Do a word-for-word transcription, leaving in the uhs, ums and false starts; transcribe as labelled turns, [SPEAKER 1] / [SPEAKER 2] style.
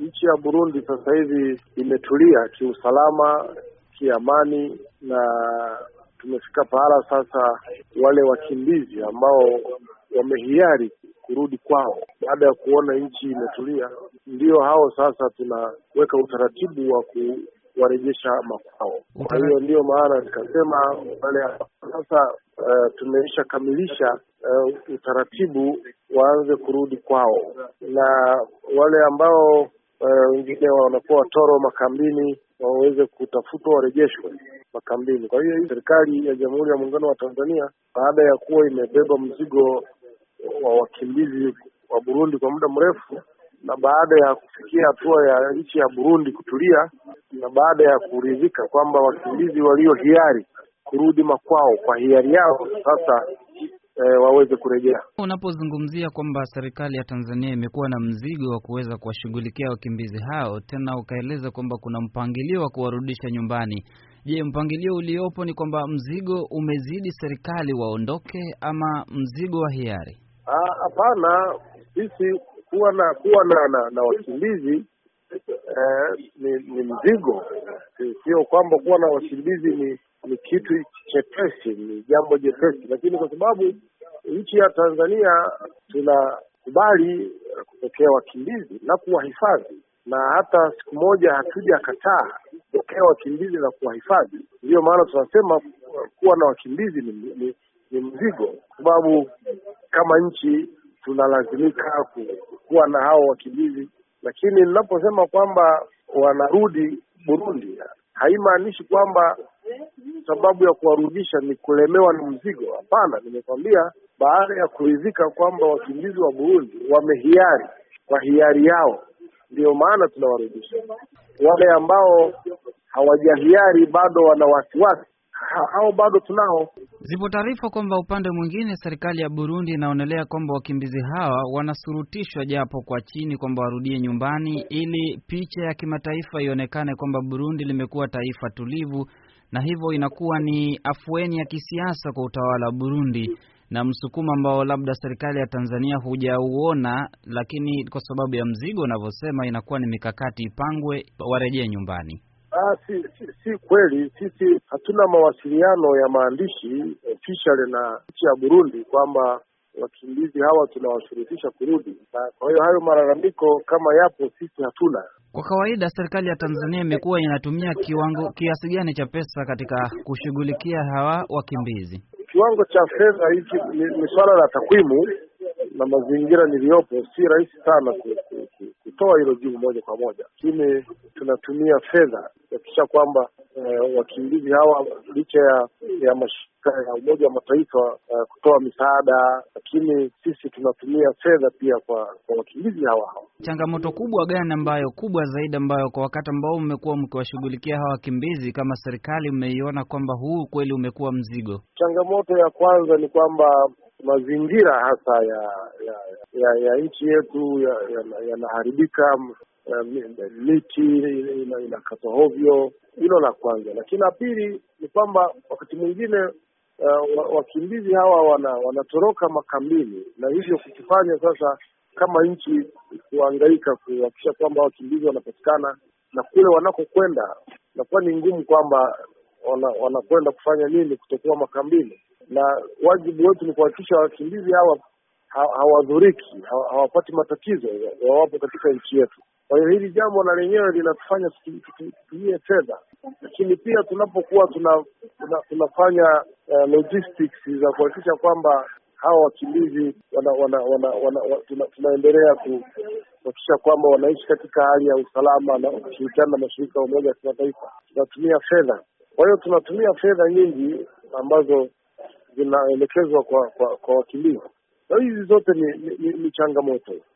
[SPEAKER 1] nchi ya Burundi sasa hivi imetulia kiusalama, kiamani, na tumefika pahala sasa wale wakimbizi ambao wamehiari kurudi kwao baada ya kuona nchi imetulia, ndio hao sasa tunaweka utaratibu wa kuwarejesha makwao. Kwa hiyo ndio maana nikasema wale sasa uh, tumeisha kamilisha uh, utaratibu waanze kurudi kwao, na wale ambao wengine uh, wanakuwa watoro makambini waweze kutafutwa warejeshwe makambini. Kwa hiyo serikali ya Jamhuri ya Muungano wa Tanzania baada ya kuwa imebeba mzigo wa wakimbizi wa Burundi kwa muda mrefu, na baada ya kufikia hatua ya nchi ya Burundi kutulia, na baada ya kuridhika kwamba wakimbizi walio hiari kurudi makwao kwa hiari yao sasa e, waweze kurejea.
[SPEAKER 2] Unapozungumzia kwamba serikali ya Tanzania imekuwa na mzigo wa kuweza kuwashughulikia wakimbizi hao, tena ukaeleza kwamba kuna mpangilio wa kuwarudisha nyumbani. Je, mpangilio uliopo ni kwamba mzigo umezidi serikali waondoke ama mzigo wa hiari?
[SPEAKER 1] Ah, hapana, sisi kuwa na kuwa na na, na wakimbizi eh, ni, ni mzigo. Sio kwamba kuwa na wakimbizi ni ni kitu chepesi, ni jambo jepesi, lakini kwa sababu nchi ya Tanzania tunakubali kupokea wakimbizi na kuwahifadhi, na hata siku moja hatuja kataa kupokea wakimbizi na kuwahifadhi. Ndio maana tunasema kuwa na wakimbizi ni, ni, ni mzigo, kwa sababu kama nchi tunalazimika kuwa na hao wakimbizi. Lakini ninaposema kwamba wanarudi Burundi, haimaanishi kwamba sababu ya kuwarudisha ni kulemewa na mzigo. Hapana, nimekwambia baada ya kuridhika kwamba wakimbizi wa Burundi wamehiari kwa hiari yao, ndio maana tunawarudisha. Wale ambao hawajahiari bado wana wasiwasi, hao bado tunao.
[SPEAKER 2] Zipo taarifa kwamba upande mwingine serikali ya Burundi inaonelea kwamba wakimbizi hawa wanasurutishwa japo kwa chini kwamba warudie nyumbani, ili picha ya kimataifa ionekane kwamba Burundi limekuwa taifa tulivu, na hivyo inakuwa ni afueni ya kisiasa kwa utawala wa Burundi, na msukumo ambao labda serikali ya Tanzania hujauona, lakini kwa sababu ya mzigo unavyosema inakuwa ni mikakati ipangwe warejee nyumbani.
[SPEAKER 1] Ah, si, si, si kweli. Sisi hatuna mawasiliano ya maandishi official na nchi ya Burundi kwamba wakimbizi hawa tunawashurutisha kurudi. Kwa hiyo hayo malalamiko kama yapo, sisi hatuna.
[SPEAKER 2] Kwa kawaida serikali ya Tanzania imekuwa inatumia kiwango kiasi gani cha pesa katika kushughulikia hawa wakimbizi?
[SPEAKER 1] Kiwango cha fedha hiki ni, ni swala la takwimu na mazingira niliyopo, si rahisi sana kutoa hilo jibu moja kwa moja. Lakini tunatumia fedha kuhakikisha kwamba eh, wakimbizi hawa licha ya, ya mashirika ya Umoja wa Mataifa eh, kutoa misaada, lakini sisi tunatumia fedha pia kwa, kwa wakimbizi hawa hawa.
[SPEAKER 2] Changamoto kubwa gani ambayo kubwa zaidi ambayo kwa wakati ambao mmekuwa mkiwashughulikia hawa wakimbizi kama serikali mmeiona kwamba huu kweli umekuwa mzigo?
[SPEAKER 1] Changamoto ya kwanza ni kwamba mazingira hasa ya ya ya, ya nchi yetu yanaharibika, ya, ya miti inakatwa hovyo. Hilo la kwanza. Lakini la pili ni kwamba wakati mwingine uh, wakimbizi hawa wana, wanatoroka makambini, na hivyo kukifanya sasa kama nchi kuhangaika kuhakikisha kwamba wakimbizi wanapatikana, na kule wanakokwenda nakuwa ni ngumu kwamba wanakwenda wana kufanya nini kutokuwa makambini. Na wajibu wetu ni kuhakikisha wakimbizi hawa hawadhuriki, hawapati matatizo wawapo katika nchi yetu. Kwa hiyo hili jambo na lenyewe linatufanya tutumie fedha, lakini pia tunapokuwa tuna, tuna, tunafanya uh, logistics za kuhakikisha kwamba hawa wakimbizi wana, wana, wana, wana, wana, tuna, tunaendelea kuhakikisha kwamba wanaishi katika hali ya usalama na kushirikiana na mashirika ya Umoja wa Kimataifa, tunatumia fedha. Kwa hiyo tunatumia fedha nyingi ambazo zinaelekezwa kwa kwa, kwa wakimbizi. Na hizi zote ni, ni, ni changamoto.